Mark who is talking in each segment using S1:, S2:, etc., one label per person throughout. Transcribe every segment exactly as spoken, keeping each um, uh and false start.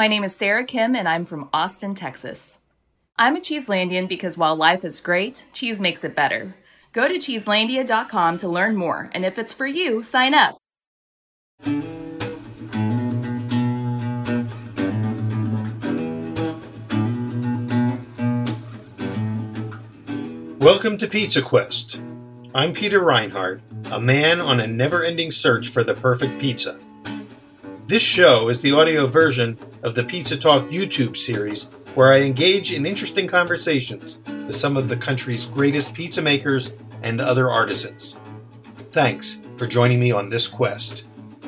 S1: My name is Sarah Kim, and I'm from Austin, Texas. I'm a Cheeselandian because while life is great, cheese makes it better. Go to cheeselandia dot com to learn more, and if it's for you, sign up.
S2: Welcome to Pizza Quest. I'm Peter Reinhardt, a man on a never-ending search for the perfect pizza. This show is the audio version of the Pizza Talk YouTube series, where I engage in interesting conversations with some of the country's greatest pizza makers and other artisans. Thanks for joining me on this quest.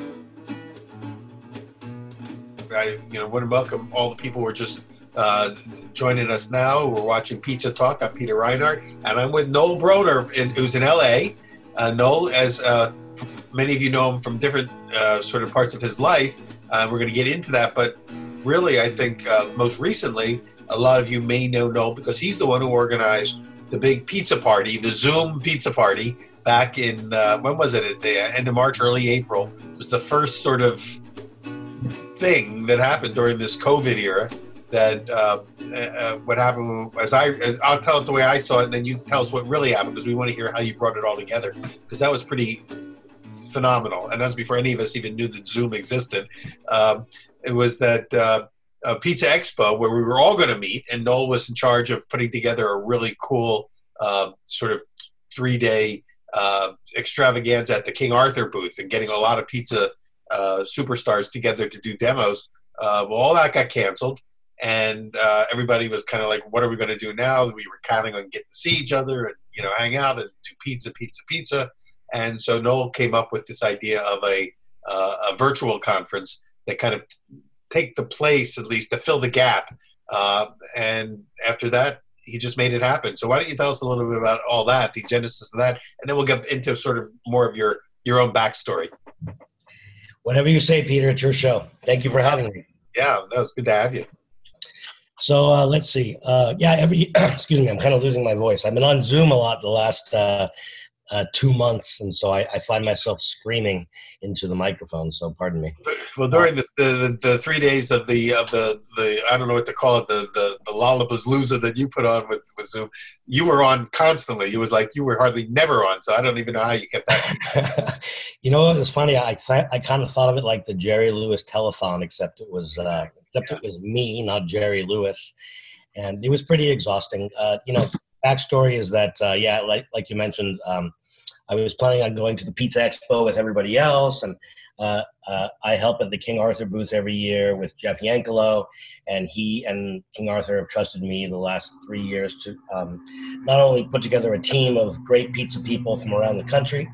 S2: I, you know, want to welcome all the people who are just uh, joining us now, who are watching Pizza Talk. I'm Peter Reinhardt, and I'm with Noel Broder, in, who's in L A. Uh, Noel, as uh, many of you know him from different uh, sort of parts of his life. Uh, we're going to get into that, but really, I think uh, most recently, a lot of you may know Noel because he's the one who organized the big pizza party, the Zoom pizza party, back in, uh, when was it, at the end of March, early April. It was the first sort of thing that happened during this COVID era. That uh, uh, what happened as I, as I'll tell it the way I saw it, and then you tell us what really happened, because we want to hear how you brought it all together, because that was pretty phenomenal, and that's before any of us even knew that Zoom existed. Um, it was that uh, uh, Pizza Expo where we were all going to meet, and Noel was in charge of putting together a really cool uh, sort of three-day uh, extravaganza at the King Arthur booth, and getting a lot of pizza uh, superstars together to do demos. Uh, well, all that got canceled. And uh, everybody was kind of like, what are we going to do now? We were counting on getting to see each other and, you know, hang out and do pizza, pizza, pizza. And so Noel came up with this idea of a, uh, a virtual conference that kind of take the place, at least to fill the gap. Uh, and after that, he just made it happen. So why don't you tell us a little bit about all that, the genesis of that, and then we'll get into sort of more of your, your own backstory.
S3: Whatever you say, Peter, it's your show. Thank you for having me.
S2: Yeah, that was good to have you.
S3: So uh, let's see. Uh, yeah, every excuse me, I'm kind of losing my voice. I've been on Zoom a lot the last uh, uh, two months, and so I, I find myself screaming into the microphone. So pardon me.
S2: Well, during the the, the three days of the of the, the I don't know what to call it, the the, the Lollapalooza that you put on with, with Zoom, you were on constantly. It was like you were hardly never on. So I don't even know how you kept that.
S3: You know, it was funny. I th- I kind of thought of it like the Jerry Lewis telethon, except it was. Uh, Except it was me, not Jerry Lewis, and it was pretty exhausting. Uh, you know, backstory is that, uh, yeah, like like you mentioned, um, I was planning on going to the Pizza Expo with everybody else, and uh, uh, I help at the King Arthur booth every year with Jeff Yankelo, and he and King Arthur have trusted me the last three years to um, not only put together a team of great pizza people from around the country,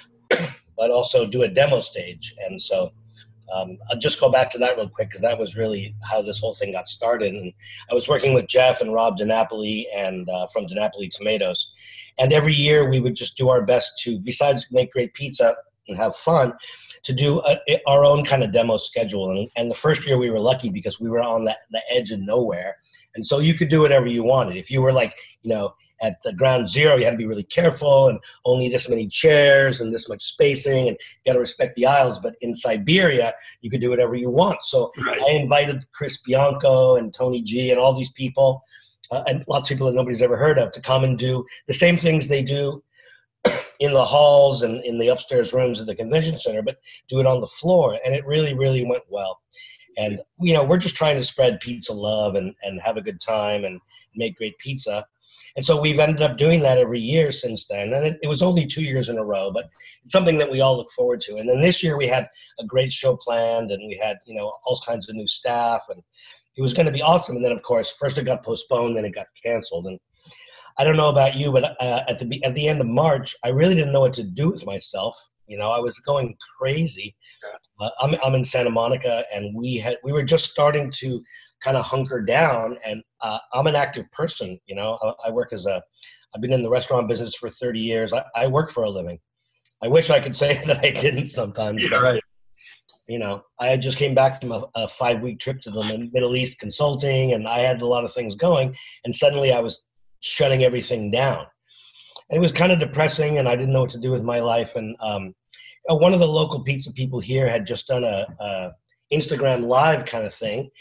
S3: but also do a demo stage, and so. Um, I'll just go back to that real quick because that was really how this whole thing got started. And I was working with Jeff and Rob DiNapoli and uh, from DiNapoli Tomatoes. And every year we would just do our best to, besides make great pizza and have fun, to do a, our own kind of demo schedule. And, and the first year we were lucky because we were on the, the edge of nowhere. And so you could do whatever you wanted. If you were like, you know, at the ground zero, you had to be really careful and only this many chairs and this much spacing and you got to respect the aisles. But in Siberia, you could do whatever you want. So right. I invited Chris Bianco and Tony G and all these people uh, and lots of people that nobody's ever heard of to come and do the same things they do in the halls and in the upstairs rooms of the convention center, but do it on the floor. And it really, really went well. And, you know, we're just trying to spread pizza love and, and have a good time and make great pizza. And so we've ended up doing that every year since then. And it, it was only two years in a row, but it's something that we all look forward to. And then this year we had a great show planned and we had, you know, all kinds of new staff and it was going to be awesome. And then, of course, first it got postponed, then it got canceled. And I don't know about you, but uh, at the at the end of March, I really didn't know what to do with myself. You know, I was going crazy. Uh, I'm I'm in Santa Monica, and we had we were just starting to kind of hunker down. And uh, I'm an active person. You know, I, I work as a. I've been in the restaurant business for thirty years. I, I work for a living. I wish I could say that I didn't sometimes.
S2: Yeah, right.
S3: You know, I just came back from a, a five-week trip to the Middle East consulting, and I had a lot of things going. And suddenly, I was shutting everything down. And it was kind of depressing, and I didn't know what to do with my life. And um, one of the local pizza people here had just done a, a Instagram live kind of thing,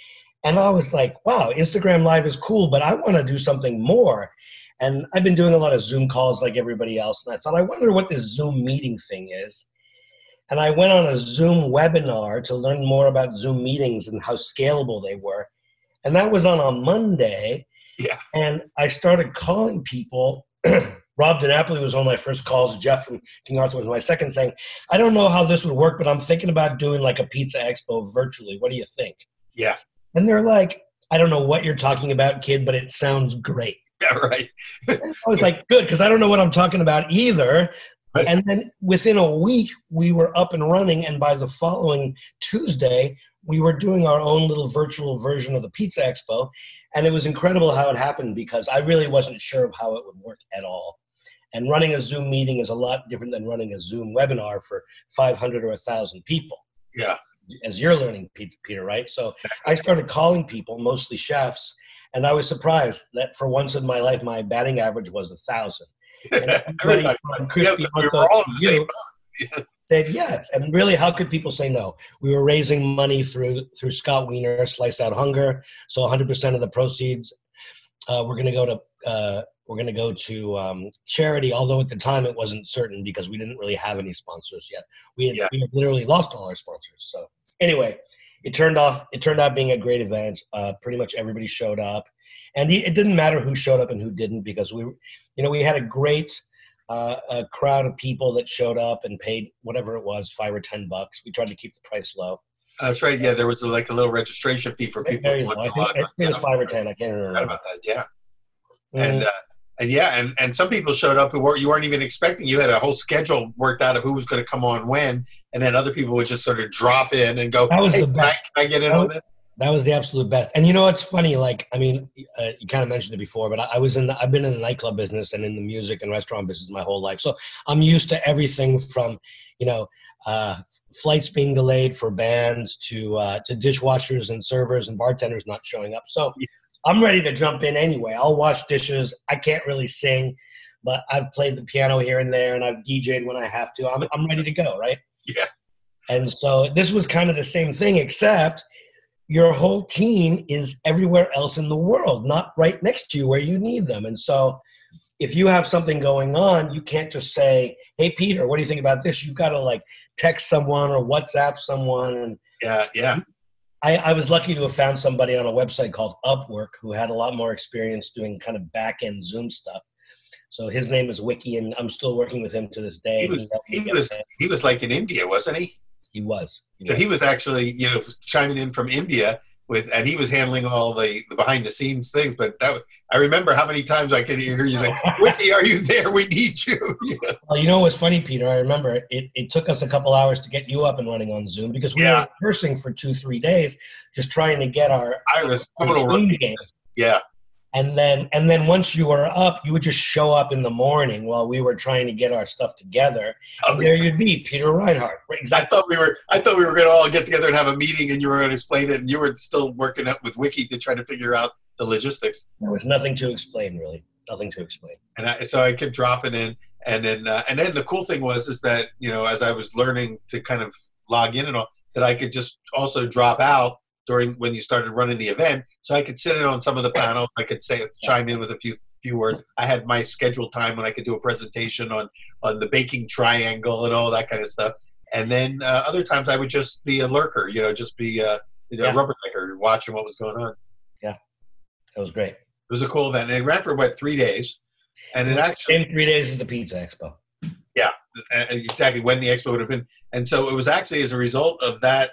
S3: And I was like, wow, Instagram Live is cool, but I want to do something more. And I've been doing a lot of Zoom calls like everybody else. And I thought, I wonder what this Zoom meeting thing is. And I went on a Zoom webinar to learn more about Zoom meetings and how scalable they were. And that was on a Monday.
S2: Yeah.
S3: And I started calling people. Rob DiNapoli was one of my first calls. Jeff from King Arthur was my second, saying, I don't know how this would work, but I'm thinking about doing like a pizza expo virtually. What do you think?
S2: Yeah.
S3: And they're like, I don't know what you're talking about, kid, but it sounds great.
S2: Yeah, right.
S3: I was like, good, because I don't know what I'm talking about either. Right. And then within a week, we were up and running. And by the following Tuesday, we were doing our own little virtual version of the Pizza Expo. And it was incredible how it happened because I really wasn't sure of how it would work at all. And running a Zoom meeting is a lot different than running a Zoom webinar for five hundred or one thousand people.
S2: Yeah.
S3: As you're learning, Peter, right? So I started calling people, mostly chefs, and I was surprised that for once in my life, my batting average was a thousand. And everybody from Crispy
S2: yeah, we were all in the same boat.
S3: Yeah. Said yes. And really, how could people say no? We were raising money through through Scott Wiener, Slice Out Hunger. So one hundred percent of the proceeds uh, we're going to go to uh, we're going to go to um, charity. Although at the time it wasn't certain because we didn't really have any sponsors yet. We had,
S2: yeah.
S3: we had literally lost all our sponsors. So anyway, it turned off. It turned out being a great event. Uh, pretty much everybody showed up, and it didn't matter who showed up and who didn't because we, you know, we had a great. Uh, a crowd of people that showed up and paid whatever it was, five or ten bucks. We tried to keep the price low.
S2: That's right. Yeah, there was a, like a little registration fee for people.
S3: Very low. I think, I think it was five or ten. I can't remember.
S2: About that, yeah.
S3: Mm-hmm.
S2: And uh, and yeah, and, and some people showed up who weren't you weren't even expecting. You had a whole schedule worked out of who was going to come on when, and then other people would just sort of drop in and go.
S3: That was
S2: hey,
S3: the best.
S2: Can I, can I get in
S3: that
S2: on
S3: was,
S2: this?
S3: That was the absolute best. And you know what's funny? Like, I mean, uh, you kind of mentioned it before, but I, I was in. The, I've been in the nightclub business and in the music and restaurant business my whole life, so I'm used to everything from, you know, uh, flights being delayed for bands to uh, to dishwashers and servers and bartenders not showing up. So
S2: yeah.
S3: I'm ready to jump in anyway. I'll wash dishes. I can't really sing, but I've played the piano here and there, and I've D J'd when I have to. I'm I'm ready to go, right?
S2: Yeah.
S3: And so this was kind of the same thing, except your whole team is everywhere else in the world, not right next to you where you need them. And so if you have something going on, you can't just say, hey, Peter, what do you think about this? You've got to like text someone or WhatsApp someone. And
S2: yeah, yeah.
S3: I, I was lucky to have found somebody on a website called Upwork who had a lot more experience doing kind of back-end Zoom stuff. So his name is Wiki, and I'm still working with him to this day.
S2: He was, he, he was, he was like in India, wasn't he?
S3: He was.
S2: He so was. He was actually, you know, chiming in from India with, and he was handling all the, the behind the scenes things. But that, I remember how many times I could hear you say, "Wiki, are you there? We need you." Yeah.
S3: Well, you know what's funny, Peter? I remember it. It took us a couple hours to get you up and running on Zoom because we yeah. were rehearsing for two, three days, just trying to get our.
S2: I was total Yeah.
S3: And then, and then once you were up, you would just show up in the morning while we were trying to get our stuff together. Oh, and there yeah. you'd be, Peter Reinhardt.
S2: Exactly. I thought we were. I thought we were going to all get together and have a meeting, and you were going to explain it, and you were still working up with Wiki to try to figure out the logistics.
S3: There was nothing to explain, really. Nothing to explain.
S2: And I, so I kept dropping in, and then, uh, and then the cool thing was is that you know, as I was learning to kind of log in and all, that I could just also drop out during when you started running the event, so I could sit in on some of the panels. I could say chime in with a few few words. I had my scheduled time when I could do a presentation on on the baking triangle and all that kind of stuff. And then uh, other times I would just be a lurker, you know, just be uh, you know,
S3: yeah.
S2: a rubbernecker watching what was going on.
S3: Yeah, it was great. It
S2: was a cool event. And it ran for what three days, and it actually
S3: same three days as the Pizza Expo.
S2: Yeah, exactly when the expo would have been. And so it was actually as a result of that.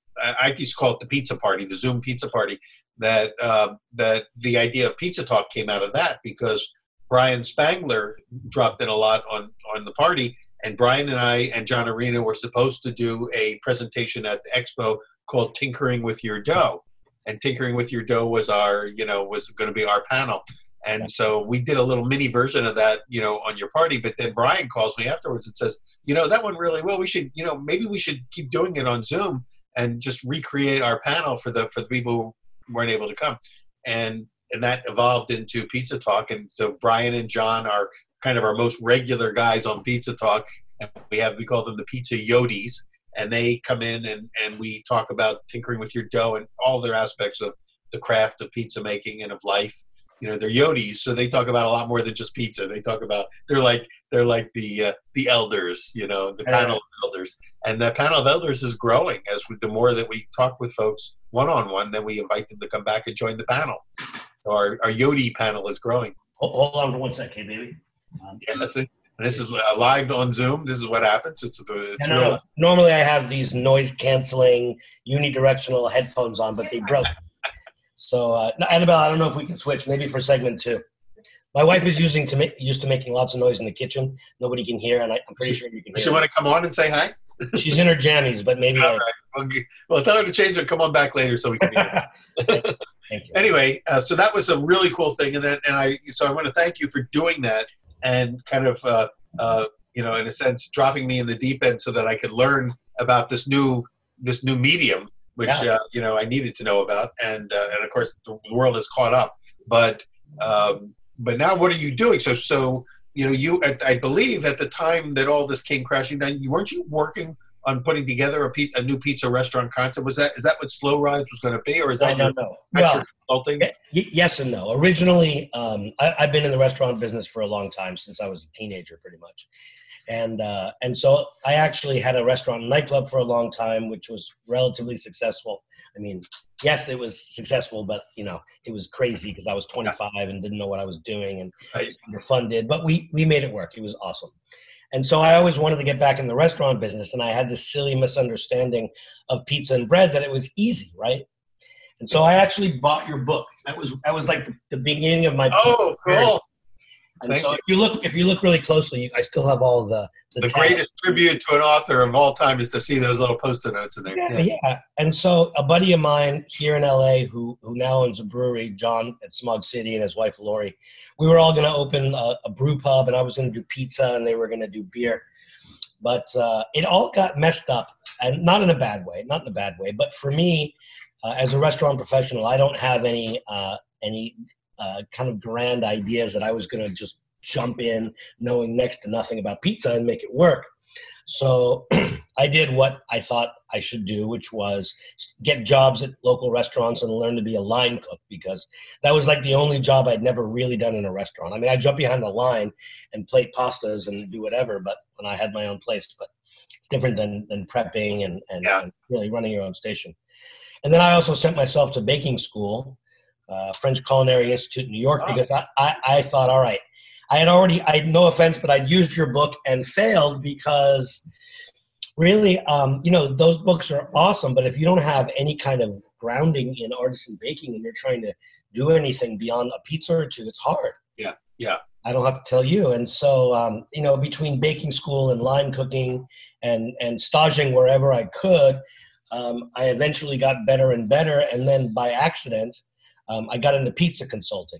S2: I used to call it the pizza party, the Zoom pizza party, that uh, that the idea of Pizza Talk came out of that because Brian Spangler dropped in a lot on, on the party, and Brian and I and John Arena were supposed to do a presentation at the expo called Tinkering with Your Dough. And Tinkering with Your Dough was our, you know, was going to be our panel. And so we did a little mini version of that, you know, on your party. But then Brian calls me afterwards and says, you know, that went really well. We should, you know, maybe we should keep doing it on Zoom and just recreate our panel for the for the people who weren't able to come. And and that evolved into Pizza Talk. And so Brian and John are kind of our most regular guys on Pizza Talk. And we have we call them the Pizza Yodis. And they come in and, and we talk about tinkering with your dough and all their aspects of, the craft of pizza making and of life. You know, they're Yodis, so they talk about a lot more than just pizza. They talk about they're like they're like the uh, the elders, you know, the panel of elders, and that panel of elders is growing as we, the more that we talk with folks one on one, then we invite them to come back and join the panel. So our our Yodi panel is growing.
S3: Hold, hold on for one second, baby. Um,
S2: yeah, that's it. And this is uh, live on Zoom. This is what happens. It's, it's
S3: no, no, no. Normally I have these noise canceling unidirectional headphones on, but they broke. So, uh, Annabelle, I don't know if we can switch, maybe for segment two. My wife is using to make, used to making lots of noise in the kitchen. Nobody can hear, and I, I'm pretty
S2: she,
S3: sure you can
S2: hear.
S3: She
S2: want to come on and say hi?
S3: She's in her jammies, but maybe.
S2: All right. Well, well, tell her to change it. Come on back later so we can hear.
S3: Thank you.
S2: Anyway, uh, so that was a really cool thing, and then and I so I want to thank you for doing that and kind of uh, uh, you know, in a sense, dropping me in the deep end so that I could learn about this new this new medium, which yeah. uh, you know I needed to know about, and uh, and of course the world has caught up. But um, but now what are you doing? So so you know you at, I believe at the time that all this came crashing down, you weren't you working on putting together a, pe- a new pizza restaurant concept? Was that is that what Slow Rides was going to be, or is that
S3: no,
S2: your
S3: no, no. Well,
S2: consulting?
S3: Y- yes and no. Originally, um, I, I've been in the restaurant business for a long time, since I was a teenager, pretty much. And uh, and so I actually had a restaurant and nightclub for a long time, which was relatively successful. I mean, yes, it was successful, but you know, it was crazy because I was twenty-five and didn't know what I was doing and
S2: right.
S3: was underfunded. But we we made it work. It was awesome. And so I always wanted to get back in the restaurant business, and I had this silly misunderstanding of pizza and bread that it was easy, right? And so I actually bought your book. That was that was like the, the beginning of my.
S2: Oh, cool.
S3: And
S2: Thank
S3: so
S2: you.
S3: if you look if you look really closely, I still have all the the,
S2: the greatest tribute to an author of all time is to see those little post-it notes in there.
S3: Yeah, yeah, yeah. And so a buddy of mine here in L A who who now owns a brewery, John at Smog City, and his wife Lori, we were all going to open a, a brew pub, and I was going to do pizza, and they were going to do beer. But uh, it all got messed up, and not in a bad way, not in a bad way. But for me, uh, as a restaurant professional, I don't have any uh, any. Uh, kind of grand ideas that I was going to just jump in knowing next to nothing about pizza and make it work. So I did what I thought I should do, which was get jobs at local restaurants and learn to be a line cook, because that was like the only job I'd never really done in a restaurant. I mean, I jump behind the line and plate pastas and do whatever, but when I had my own place, but it's different than, than prepping and, and,
S2: yeah.
S3: and really running your own station. And then I also sent myself to baking school, Uh, French Culinary Institute in New York, because I, I, I thought, all right, I had already, I had no offense, but I'd used your book and failed because really, um, you know, those books are awesome, but if you don't have any kind of grounding in artisan baking and you're trying to do anything beyond a pizza or two, it's hard.
S2: Yeah, yeah.
S3: I don't have to tell you. And so, um, you know, between baking school and line cooking and, and staging wherever I could, um, I eventually got better and better. And then by accident, Um, I got into pizza consulting.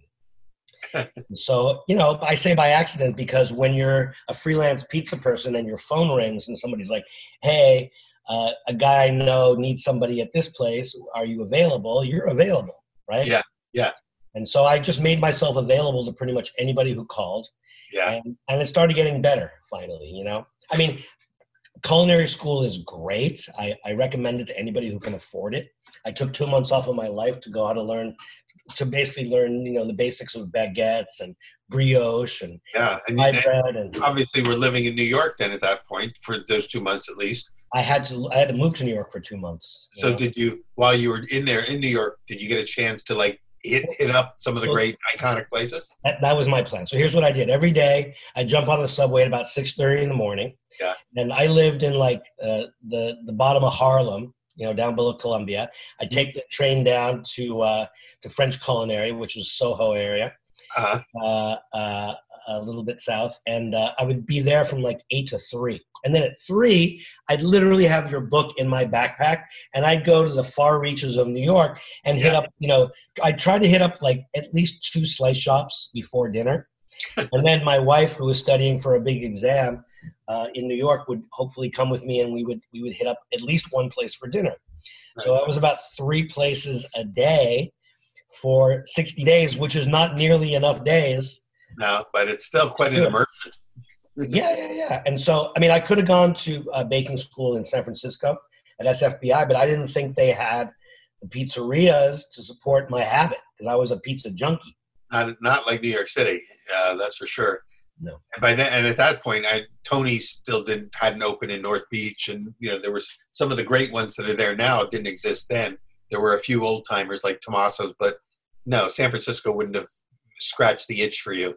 S3: So, you know, I say by accident because when you're a freelance pizza person and your phone rings and somebody's like, hey, uh, a guy I know needs somebody at this place. Are you available? You're available, right?
S2: Yeah, yeah.
S3: And so I just made myself available to pretty much anybody who called.
S2: Yeah.
S3: And, and it started getting better finally, you know? I mean, culinary school is great. I, I recommend it to anybody who can afford it. I took two months off of my life to go how to learn, to basically learn, you know, the basics of baguettes and brioche and
S2: yeah, and,
S3: rye
S2: and
S3: bread. And
S2: obviously, we're living in New York then at that point for those two months at least.
S3: I had to, I had to move to New York for two months.
S2: So
S3: know?
S2: did you, while you were in there in New York, did you get a chance to like hit hit up some of the great iconic places?
S3: That, that was my plan. So here's what I did. Every day, I jump on the subway at about six thirty in the morning.
S2: Yeah.
S3: And I lived in like uh, the the bottom of Harlem, you know, down below Columbia. I take the train down to uh, to French Culinary, which is Soho area,
S2: uh-huh.
S3: uh, uh, a little bit south, and uh, I would be there from like eight to three. And then at three, I'd literally have your book in my backpack, and I'd go to the far reaches of New York and hit
S2: yeah.
S3: up, you know, I'd try to hit up like at least two slice shops before dinner. And then my wife, who was studying for a big exam uh, in New York, would hopefully come with me, and we would we would hit up at least one place for dinner. Nice. So that was about three places a day for sixty days, which is not nearly enough days.
S2: No, but it's still quite an immersion.
S3: yeah, yeah, yeah. And so, I mean, I could have gone to uh, baking school in San Francisco at S F B I, but I didn't think they had the pizzerias to support my habit because I was a pizza junkie.
S2: Not, not like New York City, uh, that's for sure.
S3: No.
S2: And by then, and at that point, I, Tony still didn't hadn't opened in North Beach, and you know there was some of the great ones that are there now didn't exist then. There were a few old timers like Tommaso's, but no, San Francisco wouldn't have scratched the itch for you.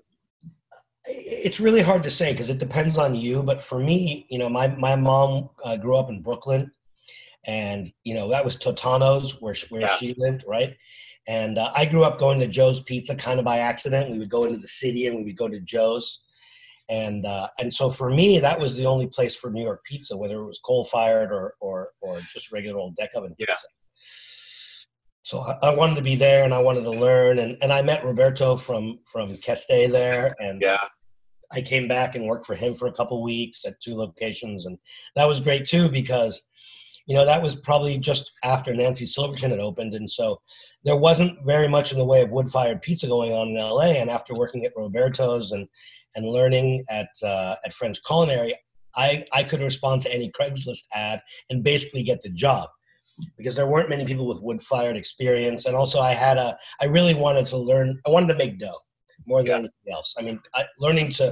S3: It's really hard to say because it depends on you. But for me, you know, my my mom uh, grew up in Brooklyn, and you know that was Totano's where where yeah. she lived, right? And uh, I grew up going to Joe's Pizza kind of by accident. We would go into the city and we would go to Joe's. And uh, and so for me, that was the only place for New York pizza, whether it was coal-fired or or or just regular old deck oven pizza. Yeah. So I, I wanted to be there, and I wanted to learn. And, and I met Roberto from from Keste there, and
S2: yeah.
S3: I came back and worked for him for a couple weeks at two locations, and that was great too because, you know, that was probably just after Nancy Silverton had opened, and so there wasn't very much in the way of wood-fired pizza going on in L A. And after working at Roberto's and and learning at uh, at French Culinary, I, I could respond to any Craigslist ad and basically get the job because there weren't many people with wood-fired experience. And also I had a, I really wanted to learn, I wanted to make dough more than yeah. anything else. I mean, I, learning to,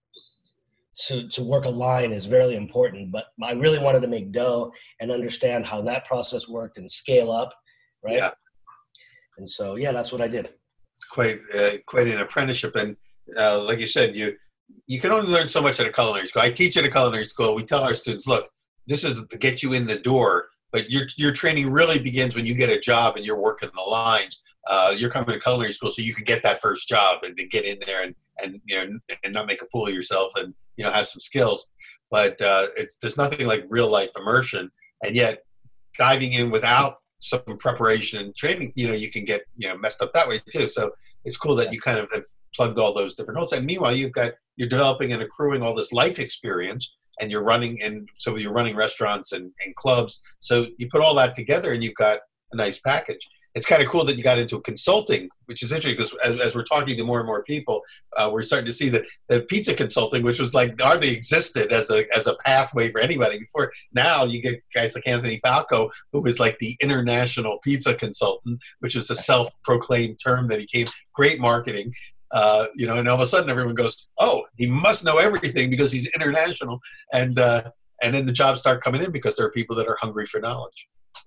S3: to, to work a line is very important, but I really wanted to make dough and understand how that process worked and scale up. Right.
S2: Yeah.
S3: And so, yeah, that's what I did.
S2: It's quite, uh, quite an apprenticeship. And, Uh, like you said, you you can only learn so much at a culinary school. I teach at a culinary school. We tell our students, look, this is to get you in the door, but your your training really begins when you get a job and you're working the lines. Uh, you're coming to culinary school so you can get that first job and then get in there and, and you know and not make a fool of yourself and you know have some skills. But uh, it's there's nothing like real life immersion, and yet diving in without some preparation and training, you know, you can get you know messed up that way too. So it's cool that you kind of have plugged all those different notes. And meanwhile, you've got, you're developing and accruing all this life experience and you're running, and so you're running restaurants and, and clubs. So you put all that together and you've got a nice package. It's kind of cool that you got into consulting, which is interesting because as, as we're talking to more and more people, uh, we're starting to see that the pizza consulting, which was like hardly existed as a as a pathway for anybody before. Now you get guys like Anthony Falco, who is like the international pizza consultant, which is a self-proclaimed term that he came. Great marketing. Uh, you know, and all of a sudden everyone goes, "Oh, he must know everything because he's international," and uh, and then the jobs start coming in because there are people that are hungry for knowledge.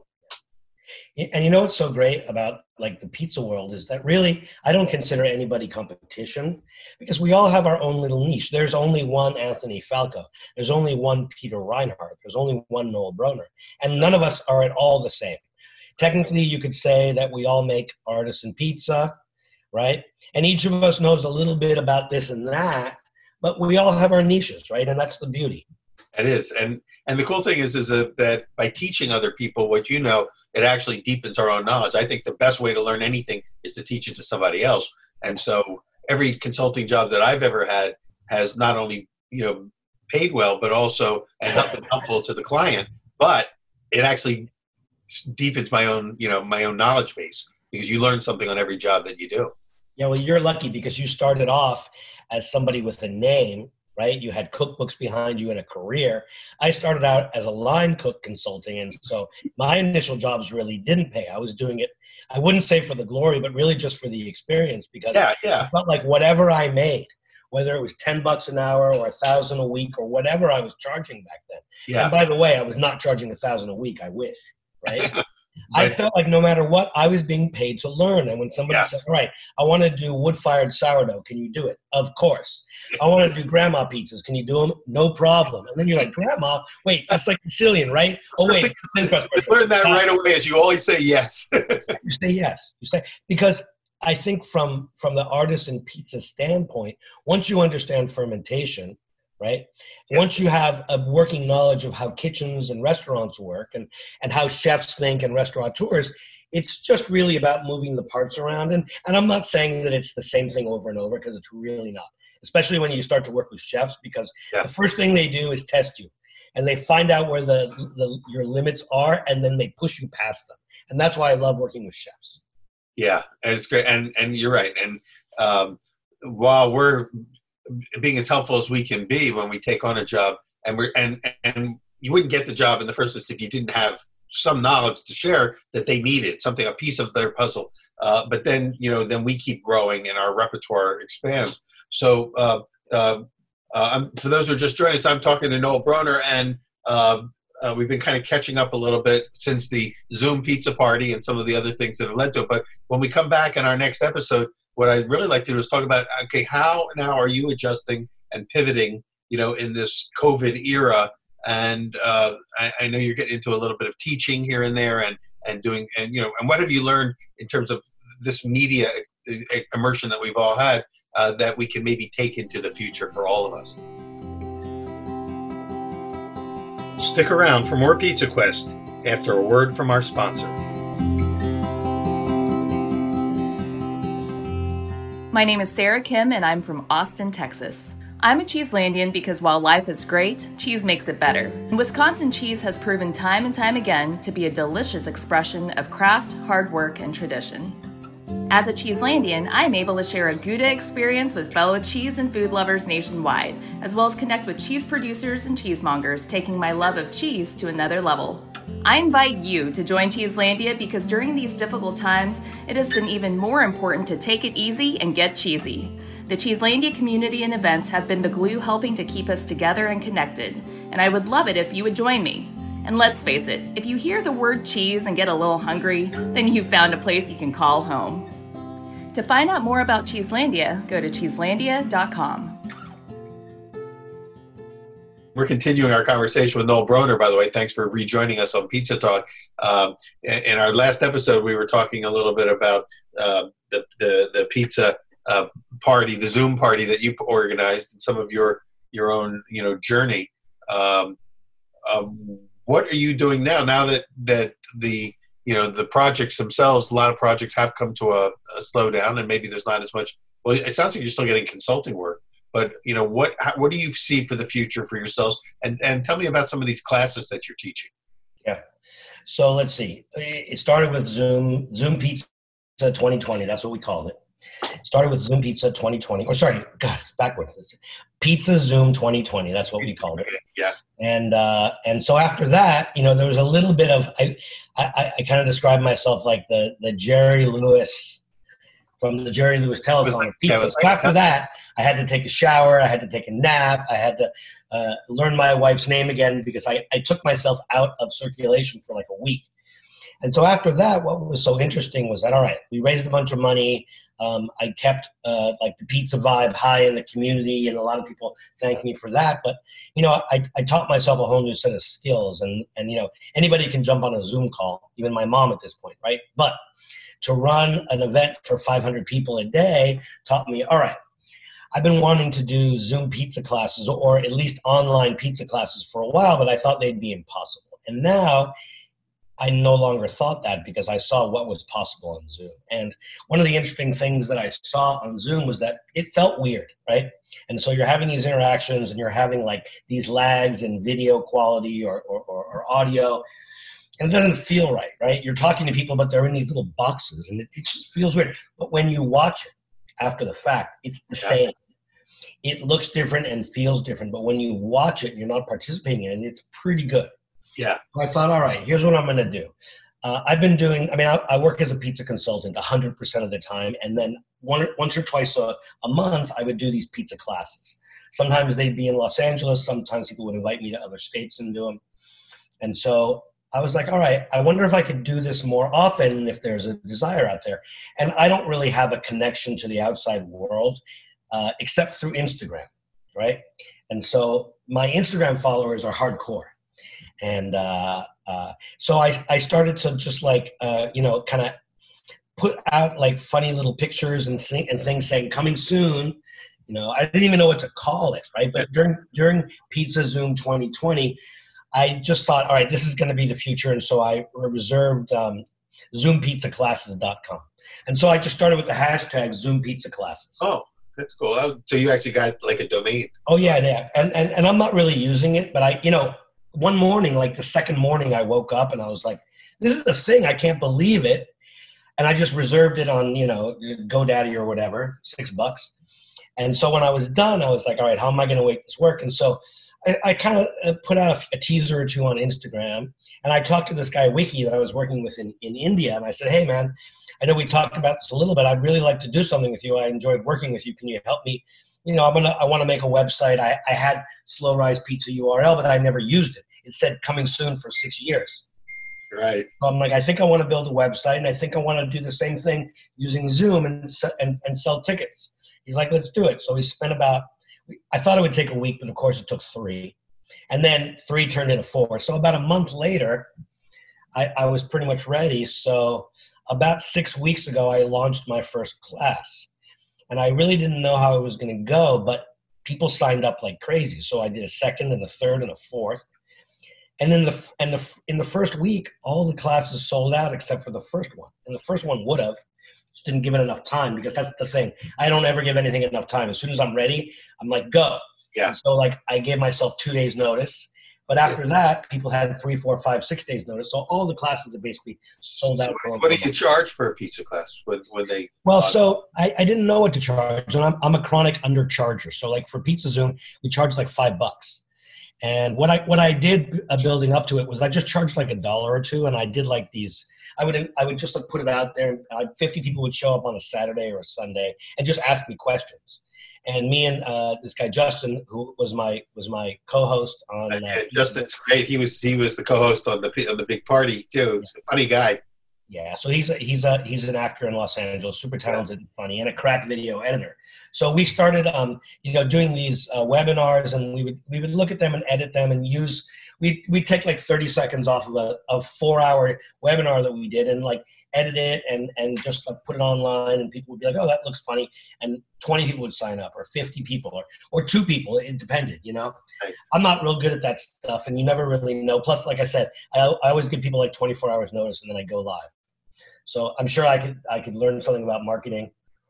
S3: And you know what's so great about like the pizza world is that really I don't consider anybody competition because we all have our own little niche. There's only one Anthony Falco. There's only one Peter Reinhardt. There's only one Noel Broner, and none of us are at all the same. Technically, you could say that we all make artisan pizza, right? And each of us knows a little bit about this and that, but we all have our niches, right? And that's the beauty.
S2: It is. And and the cool thing is, is that, that by teaching other people what you know, it actually deepens our own knowledge. I think the best way to learn anything is to teach it to somebody else. And so every consulting job that I've ever had has not only, you know, paid well, but also and been helpful to the client, but it actually deepens my own, you know, my own knowledge base because you learn something on every job that you do.
S3: Yeah, well, you're lucky because you started off as somebody with a name, right? You had cookbooks behind you and a career. I started out as a line cook consulting, and so my initial jobs really didn't pay. I was doing it, I wouldn't say for the glory, but really just for the experience because
S2: yeah, yeah.
S3: I felt like whatever I made, whether it was ten bucks an hour or a thousand a week or whatever I was charging back then.
S2: Yeah.
S3: And by the way, I was not charging a thousand a week. I wish, right? I felt like no matter what, I was being paid to learn. And when somebody
S2: yeah.
S3: said, all right, I want to do wood-fired sourdough. Can you do it? Of course. I want to do grandma pizzas. Can you do them? No problem. And then you're like, grandma? Wait, that's like Sicilian, right? Oh, wait.
S2: You learn that right away as you always say yes.
S3: You say yes. You say, because I think from, from the artisan pizza standpoint, once you understand fermentation, right? Yes. Once you have a working knowledge of how kitchens and restaurants work and, and how chefs think and restaurateurs, it's just really about moving the parts around. And, and I'm not saying that it's the same thing over and over because it's really not, especially when you start to work with chefs because yeah. the first thing they do is test you and they find out where the, the your limits are and then they push you past them. And that's why I love working with chefs.
S2: Yeah, it's great. And, and you're right. And um, while we're being as helpful as we can be when we take on a job and we're and and you wouldn't get the job in the first place if you didn't have some knowledge to share that they needed, something, a piece of their puzzle. Uh, but then, you know, then we keep growing and our repertoire expands. So uh, uh, uh, I'm, for those who are just joining us, I'm talking to Noel Broner, and uh, uh, we've been kind of catching up a little bit since the Zoom pizza party and some of the other things that have led to it. But when we come back in our next episode, what I'd really like to do is talk about, okay, how now are you adjusting and pivoting, you know, in this COVID era? And uh, I, I know you're getting into a little bit of teaching here and there, and, and doing, and, you know, and what have you learned in terms of this media immersion that we've all had uh, that we can maybe take into the future for all of us? Stick around for more Pizza Quest after a word from our sponsor.
S1: My name is Sarah Kim, and I'm from Austin, Texas. I'm a Cheeselandian because while life is great, cheese makes it better. Wisconsin cheese has proven time and time again to be a delicious expression of craft, hard work, and tradition. As a Cheeselandian, I'm able to share a Gouda experience with fellow cheese and food lovers nationwide, as well as connect with cheese producers and cheesemongers, taking my love of cheese to another level. I invite you to join Cheeselandia because during these difficult times, it has been even more important to take it easy and get cheesy. The Cheeselandia community and events have been the glue helping to keep us together and connected, and I would love it if you would join me. And let's face it, if you hear the word cheese and get a little hungry, then you've found a place you can call home. To find out more about Cheeselandia, go to cheeselandia dot com.
S2: We're continuing our conversation with Noel Broner, by the way. Thanks for rejoining us on Pizza Talk. Um, in our last episode, we were talking a little bit about uh, the, the, the pizza uh, party, the Zoom party that you organized, and some of your your own you know journey. Um, um, what are you doing now? Now that that the you know the projects themselves, a lot of projects have come to a, a slowdown, and maybe there's not as much. Well, it sounds like you're still getting consulting work. But you know what? How, what do you see for the future for yourselves? And and tell me about some of these classes that you're teaching.
S3: Yeah. So let's see. It started with Zoom Zoom Pizza twenty twenty. That's what we called it. It started with Zoom Pizza twenty twenty. Or sorry, God, it's backwards. Pizza Zoom twenty twenty. That's what we called it.
S2: Yeah.
S3: And uh, and so after that, you know, there was a little bit of I I, I kind of described myself like the the Jerry Lewis from the Jerry Lewis telethon of pizza. So after that, I had to take a shower. I had to take a nap. I had to uh, learn my wife's name again because I, I took myself out of circulation for like a week. And so after that, what was so interesting was that, all right, we raised a bunch of money. Um, I kept uh, like the pizza vibe high in the community, and a lot of people thanked me for that. But, you know, I, I taught myself a whole new set of skills. And, and, you know, anybody can jump on a Zoom call, even my mom at this point, right? But to run an event for five hundred people a day taught me, all right, I've been wanting to do Zoom pizza classes or at least online pizza classes for a while, but I thought they'd be impossible. And now I no longer thought that because I saw what was possible on Zoom. And one of the interesting things that I saw on Zoom was that it felt weird, right? And so you're having these interactions and you're having like these lags in video quality or, or, or, or audio. And it doesn't feel right, right? You're talking to people, but they're in these little boxes, and it, it just feels weird. But when you watch it after the fact, it's the same. It looks different and feels different, but when you watch it and you're not participating in it, it's pretty good.
S2: Yeah.
S3: So I thought, all right, here's what I'm going to do. Uh, I've been doing, I mean, I, I work as a pizza consultant one hundred percent of the time, and then one, once or twice a, a month, I would do these pizza classes. Sometimes they'd be in Los Angeles. Sometimes people would invite me to other states and do them. And so I was like, all right, I wonder if I could do this more often if there's a desire out there. And I don't really have a connection to the outside world uh, except through Instagram, right? And so my Instagram followers are hardcore. And uh, uh, so I, I started to just like, uh, you know, kind of put out like funny little pictures and, sing, and things saying coming soon. You know, I didn't even know what to call it, right? But during during Pizza Zoom twenty twenty, I just thought, all right, this is going to be the future. And so I reserved um, zoom pizza classes dot com. And so I just started with the hashtag Zoom Pizza Classes.
S2: Oh, that's cool. So you actually got like a domain.
S3: Oh, yeah, yeah. And, and, and I'm not really using it, but I, you know, one morning, like the second morning I woke up and I was like, this is the thing. I can't believe it. And I just reserved it on, you know, GoDaddy or whatever, six bucks. And so when I was done, I was like, all right, how am I going to make this work? And so I, I kind of put out a, a teaser or two on Instagram. And I talked to this guy, Wiki, that I was working with in, in India. And I said, hey, man, I know we talked about this a little bit. I'd really like to do something with you. I enjoyed working with you. Can you help me? You know, I'm gonna, I want to make a website. I, I had Slow Rise Pizza U R L, but I never used it. It said coming soon for six years.
S2: Right.
S3: So I'm like, I think I want to build a website, and I think I want to do the same thing using Zoom and, and, and sell tickets. He's like, let's do it. So we spent about, I thought it would take a week, but of course it took three. And then three turned into four. So about a month later, I, I was pretty much ready. So about six weeks ago, I launched my first class. And I really didn't know how it was going to go, but people signed up like crazy. So I did a second and a third and a fourth. And in the, and the, in the first week, all the classes sold out except for the first one. And the first one would have. Just didn't give it enough time, because that's the thing. I don't ever give anything enough time. As soon as I'm ready, I'm like, go.
S2: Yeah.
S3: And so like I gave myself two days notice, but after yeah. that, people had three, four, five, six days notice. So all the classes are basically sold
S2: so
S3: out.
S2: What, what do you charge for a pizza class when, when they?
S3: Well, so I, I didn't know what to charge, and I'm I'm a chronic undercharger. So like for Pizza Zoom, we charge like five bucks. And what I what I did uh, building up to it was I just charged like a dollar or two, and I did like these. I would I would just like put it out there. And uh, fifty people would show up on a Saturday or a Sunday and just ask me questions. And me and uh, this guy Justin, who was my was my co-host on. Uh,
S2: and Justin's great. He was he was the co-host on the on the Big Party too. He's a funny guy.
S3: Yeah, so he's a, he's a he's an actor in Los Angeles, super talented and funny, and a crack video editor. So we started, um, you know, doing these uh, webinars, and we would we would look at them and edit them and use. We we take like thirty seconds off of a, a four hour webinar that we did, and like edit it and and just like put it online, and people would be like, oh, that looks funny, and twenty people would sign up, or fifty people, or or two people. It depended, you know.
S2: Nice.
S3: I'm not real good at that stuff, and you never really know. Plus, like I said, I, I always give people like twenty-four hours notice, and then I go live. So I'm sure I could I could learn something about marketing,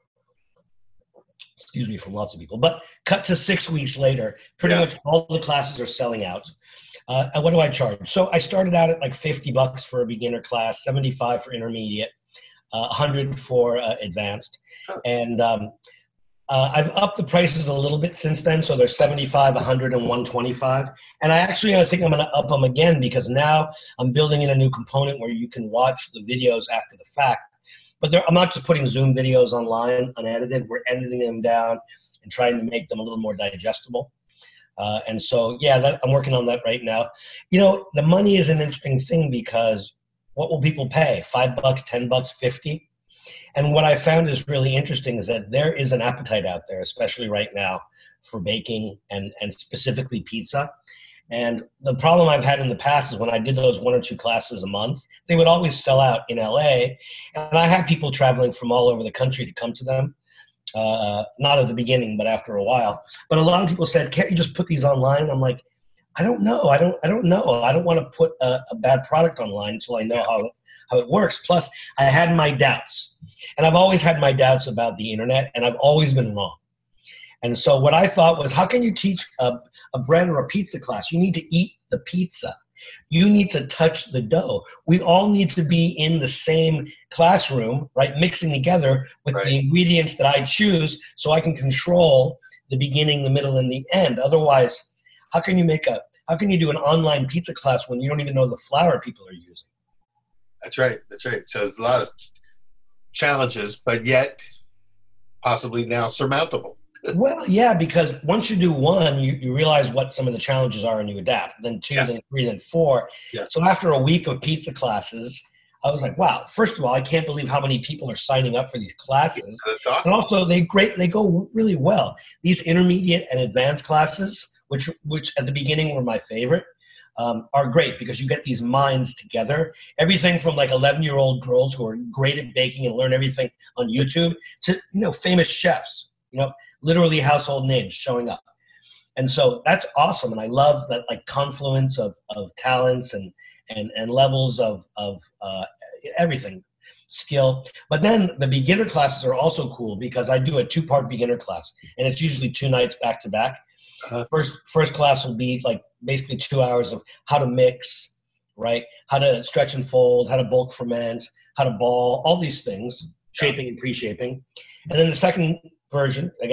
S3: excuse me, from lots of people. But cut to six weeks later, pretty yeah. much all the classes are selling out. Uh, and what do I charge? So I started out at like fifty bucks for a beginner class, seventy-five for intermediate, uh, one hundred for uh, advanced. And um, uh, I've upped the prices a little bit since then. So they're seventy-five, one hundred, and one twenty-five. And I actually, I think I'm going to up them again, because now I'm building in a new component where you can watch the videos after the fact. But I'm not just putting Zoom videos online unedited. We're editing them down and trying to make them a little more digestible. Uh, and so, yeah, that, I'm working on that right now. You know, the money is an interesting thing, because what will people pay? Five bucks, ten bucks, fifty? And what I found is really interesting is that there is an appetite out there, especially right now, for baking and, and specifically pizza. And the problem I've had in the past is when I did those one or two classes a month, they would always sell out in L A. And I had people traveling from all over the country to come to them. Uh, not at the beginning, but after a while. But a lot of people said, can't you just put these online? I'm like, I don't know. I don't I don't know. I don't want to put a, a bad product online until I know how it, how it works. Plus, I had my doubts. And I've always had my doubts about the internet, and I've always been wrong. And so what I thought was, how can you teach a, a bread or a pizza class? You need to eat the pizza. You need to touch the dough. We all need to be in the same classroom, right, mixing together with right. the ingredients that I choose, so I can control the beginning, the middle, and the end. Otherwise, how can you make a, how can you do an online pizza class when you don't even know the flour people are using?
S2: That's right. That's right. So there's a lot of challenges, but yet possibly now surmountable.
S3: Well, yeah, because once you do one, you, you realize what some of the challenges are and you adapt. Then two, yeah. then three, then four.
S2: Yeah.
S3: So after a week of pizza classes, I was like, wow, first of all, I can't believe how many people are signing up for these classes.
S2: That's awesome.
S3: And also, they great they go really well. These intermediate and advanced classes, which which at the beginning were my favorite, um, are great because you get these minds together. Everything from like eleven-year-old girls who are great at baking and learn everything on YouTube to, you know, famous chefs. You know, literally household names showing up. And so that's awesome. And I love that like confluence of, of talents and, and, and levels of, of uh, everything, skill. But then the beginner classes are also cool because I do a two-part beginner class, and it's usually two nights back to back. Uh-huh. First, first class will be like basically two hours of how to mix, right? How to stretch and fold, how to bulk ferment, how to ball, all these things, shaping and pre-shaping. And then the second version, again,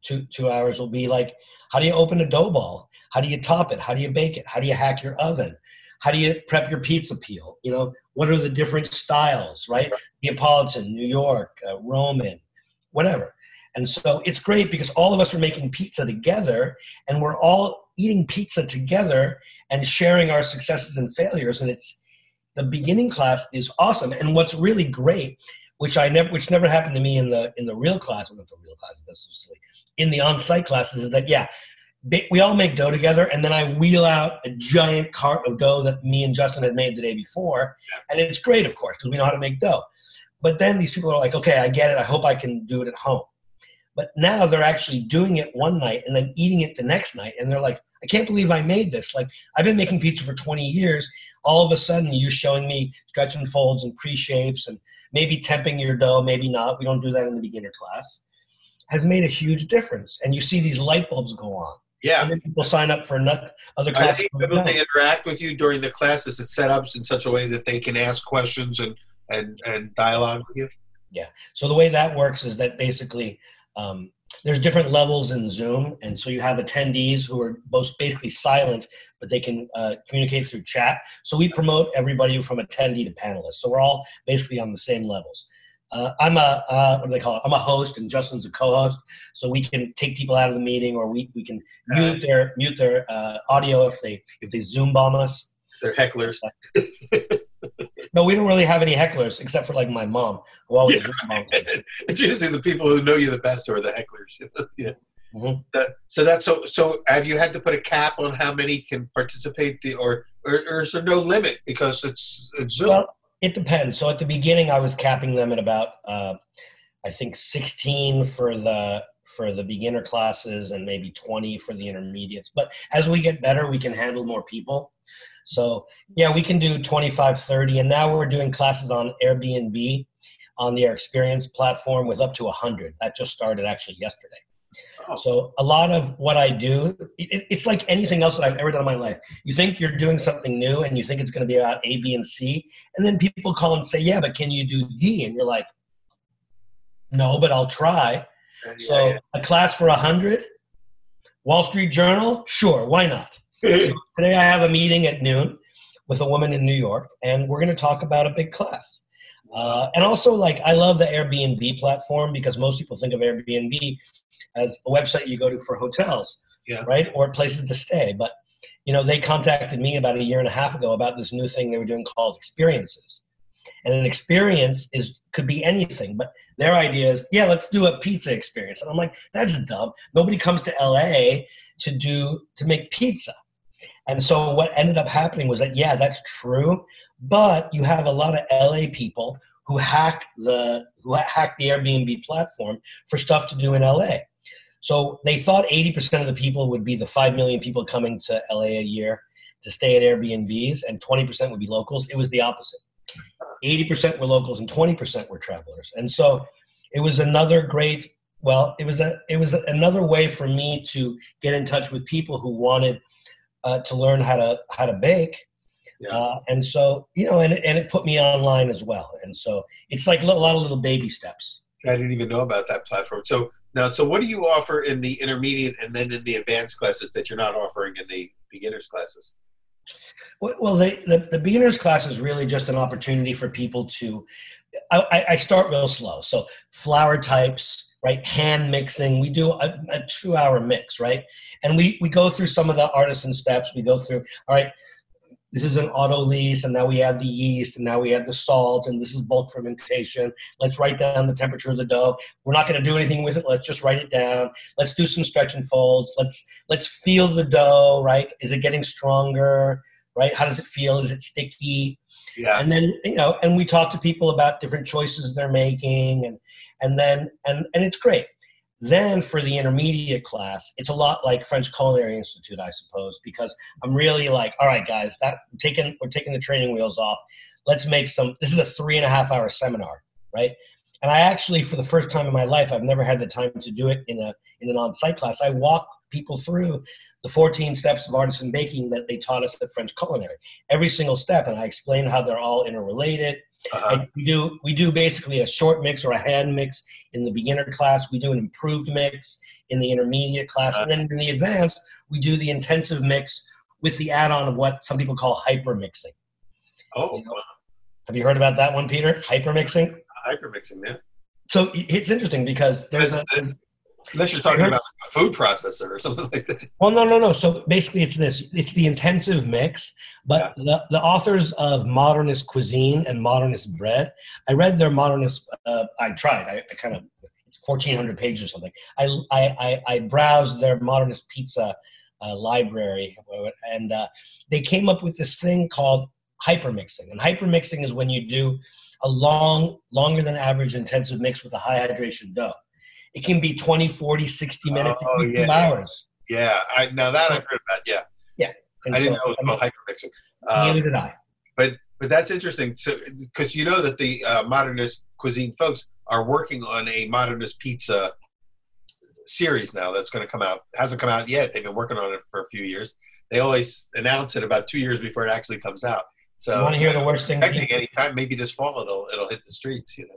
S3: two two hours will be like, how do you open a dough ball? How do you top it? How do you bake it? How do you hack your oven? How do you prep your pizza peel? You know, what are the different styles, right? Neapolitan, New York, uh, Roman, whatever. And so it's great because all of us are making pizza together, and we're all eating pizza together and sharing our successes and failures. And it's the beginning class is awesome. And what's really great, which I never, which never happened to me in the in the real class, well, not the real class, this was silly, in the on-site classes, is that yeah, we all make dough together, and then I wheel out a giant cart of dough that me and Justin had made the day before, and it's great, of course, because we know how to make dough. But then these people are like, okay, I get it. I hope I can do it at home. But now they're actually doing it one night and then eating it the next night, and they're like, I can't believe I made this. Like, I've been making pizza for twenty years. All of a sudden, you're showing me stretch and folds and pre-shapes and maybe temping your dough, maybe not. We don't do that in the beginner class. Has made a huge difference. And you see these light bulbs go on.
S2: Yeah.
S3: And then people sign up for another
S2: Are
S3: classes.
S2: they able to interact with you during the class? Is it set up in such a way that they can ask questions and, and, and dialogue with you?
S3: Yeah. So the way that works is that basically um, there's different levels in Zoom. And so you have attendees who are both basically silent, but they can uh, communicate through chat. So we promote everybody from attendee to panelist. So we're all basically on the same levels. Uh, I'm a, uh, what do they call it? I'm a host and Justin's a co-host. So we can take people out of the meeting, or we, we can mute their, mute their uh, audio if they, if they Zoom bomb us.
S2: They're hecklers.
S3: No, we don't really have any hecklers except for like my mom, who always Zoom bombs me.
S2: It's usually the people who know you the best who are the hecklers. Yeah.
S3: Mm-hmm.
S2: That, so that's so. So have you had to put a cap on how many can participate, the, or, or or is there no limit because it's it's Zoom?
S3: Well, it depends. So at the beginning, I was capping them at about, uh, I think, sixteen for the for the beginner classes and maybe twenty for the intermediates. But as we get better, we can handle more people. So yeah, we can do twenty-five, thirty, and now we're doing classes on Airbnb on the Air Experience platform with up to one hundred. That just started actually yesterday. Oh. So a lot of what I do, it, it's like anything else that I've ever done in my life. You think you're doing something new and you think it's going to be about A, B, and C, and then people call and say, yeah, but can you do D? And you're like, no, but I'll try. Yeah, so yeah. A class for one hundred, Wall Street Journal, sure, why not? So today I have a meeting at noon with a woman in New York, and we're going to talk about a big class. Uh, and also, like, I love the Airbnb platform because most people think of Airbnb as a website you go to for hotels, yeah. right, or places to stay. But, you know, they contacted me about a year and a half ago about this new thing they were doing called experiences. And an experience is could be anything, but their idea is, yeah, let's do a pizza experience. And I'm like, that's dumb. Nobody comes to L A to do to make pizza. And so what ended up happening was that, yeah, that's true, but you have a lot of L A people who hack the who hack the Airbnb platform for stuff to do in L A. So they thought eighty percent of the people would be the five million people coming to L A a year to stay at Airbnbs, and twenty percent would be locals. It was the opposite. eighty percent were locals and twenty percent were travelers. And so it was another great, well, it was a it was another way for me to get in touch with people who wanted uh, to learn how to how to bake. Yeah. Uh, and so, you know, and, and it put me online as well. And so it's like a lot of little baby steps.
S2: I didn't even know about that platform. So now, so what do you offer in the intermediate and then in the advanced classes that you're not offering in the beginners classes?
S3: Well, the, the, the beginners class is really just an opportunity for people to, I, I start real slow. So flour types, right? Hand mixing. We do a, a two hour mix, right? And we, we go through some of the artisan steps. We go through, all right, this is an auto lease, and now we add the yeast, and now we add the salt, and this is bulk fermentation. Let's write down the temperature of the dough. We're not going to do anything with it. Let's just write it down. Let's do some stretch and folds. Let's let's feel the dough, right? Is it getting stronger, right? How does it feel? Is it sticky? Yeah. And then, you know, and we talk to people about different choices they're making, and and then and and it's great. Then for the intermediate class, it's a lot like French Culinary Institute, I suppose, because I'm really like, all right, guys, that we're taking we're taking the training wheels off. Let's make some. This is a three and a half hour seminar, right? And I actually, for the first time in my life, I've never had the time to do it in a in an on-site class. I walk people through the fourteen steps of artisan baking that they taught us at French Culinary, every single step, and I explain how they're all interrelated.
S2: Uh-huh.
S3: And we do we do basically a short mix or a hand mix in the beginner class. We do an improved mix in the intermediate class, uh-huh. and then in the advanced, we do the intensive mix with the add-on of what some people call hyper mixing.
S2: Oh,
S3: you know? Have you heard about that one, Peter? Hyper mixing.
S2: Hyper mixing, yeah.
S3: So it's interesting because there's a.
S2: Unless you're talking about a food processor or something like that.
S3: Well, no, no, no. So basically it's this. It's the intensive mix, but yeah. the, the authors of Modernist Cuisine and Modernist Bread, I read their Modernist, uh, I tried, I, I kind of, it's fourteen hundred pages or something. I, I, I, I browsed their Modernist Pizza uh, library, and uh, they came up with this thing called hypermixing. And hypermixing is when you do a long, longer than average intensive mix with a high hydration dough. It can be twenty, forty, sixty minutes,
S2: oh,
S3: two
S2: yeah,
S3: hours.
S2: Yeah, I, now that I've heard about, yeah.
S3: Yeah. And
S2: I didn't
S3: so,
S2: know it was called hypermixing. Um,
S3: neither did I.
S2: But but that's interesting, because so, you know that the uh, Modernist Cuisine folks are working on a Modernist Pizza series now that's going to come out. It hasn't come out yet. They've been working on it for a few years. They always announce it about two years before it actually comes out. So
S3: you want to hear the worst thing?
S2: Any time, maybe this fall it'll it'll hit the streets. You know.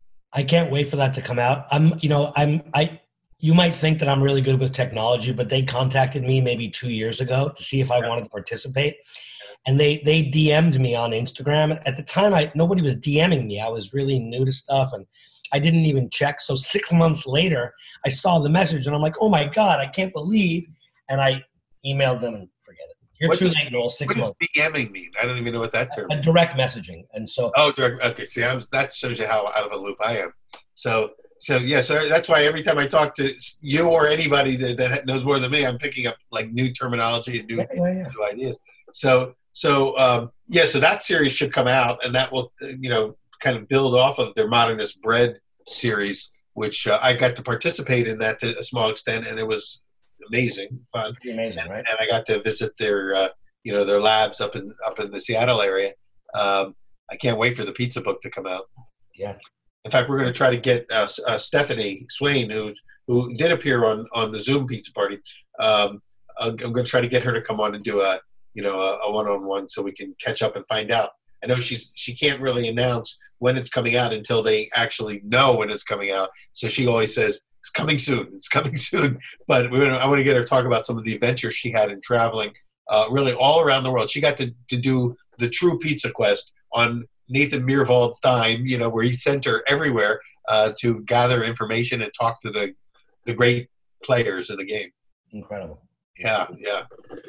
S3: I can't wait for that to come out. I'm, you know, I'm, I, you might think that I'm really good with technology, but they contacted me maybe two years ago to see if I wanted to participate. And they, they D M'd me on Instagram. At the time, I, nobody was DMing me. I was really new to stuff and I didn't even check. So six months later, I saw the message and I'm like, oh my God, I can't believe. And I emailed them and forget it. You're
S2: what
S3: too
S2: does,
S3: late, Noel, six
S2: what
S3: months.
S2: What does DMing mean? I don't even know what that term
S3: a,
S2: is.
S3: A direct messaging. And so.
S2: Oh, direct. Okay. See, I'm, that shows you how out of a loop I am. So, so yeah, so that's why every time I talk to you or anybody that, that knows more than me, I'm picking up like new terminology and new, yeah, yeah, yeah. new ideas. So, so um, yeah, so that series should come out, and that will, you know, kind of build off of their Modernist Bread series, which uh, I got to participate in that to a small extent, and it was amazing, fun.
S3: Pretty amazing,
S2: and,
S3: right?
S2: And I got to visit their, uh, you know, their labs up in up in the Seattle area. Um, I can't wait for the pizza book to come out.
S3: Yeah.
S2: In fact, we're going to try to get uh, uh, Stephanie Swain, who who did appear on, on the Zoom pizza party. Um, I'm going to try to get her to come on and do a you know a, a one-on-one so we can catch up and find out. I know she's she can't really announce when it's coming out until they actually know when it's coming out. So she always says it's coming soon. It's coming soon. But we're gonna, I want to get her to talk about some of the adventures she had in traveling, uh, really all around the world. She got to, to do the true Pizza Quest on Nathan Myhrvold's time, you know, where he sent her everywhere uh, to gather information and talk to the the great players in the game.
S3: Incredible.
S2: Yeah, yeah.